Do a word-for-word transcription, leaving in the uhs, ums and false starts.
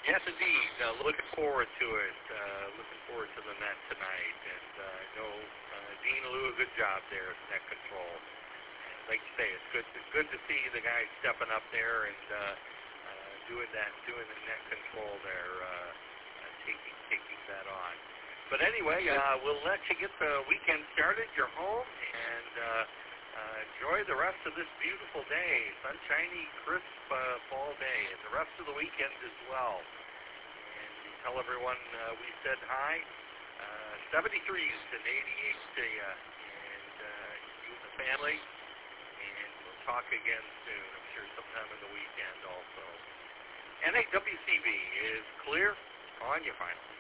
Yes, indeed. Uh, looking forward to it. Uh, looking forward to the net tonight. And uh, I know uh, Dean Lou a good job there at net control. And like you say, it's good. It's good to see the guys stepping up there and uh, uh, doing that, doing the net control there, uh, uh, taking taking that on. But anyway, uh, we'll let you get the weekend started. You're home and. Uh, Uh, enjoy the rest of this beautiful day, sunshiny, crisp uh, fall day, and the rest of the weekend as well. And you tell everyone uh, we said hi. Uh, seventy-three Houston, eighty-eight to you, and uh, you and the family. And we'll talk again soon, I'm sure sometime in the weekend also. N A W C B is clear on your final.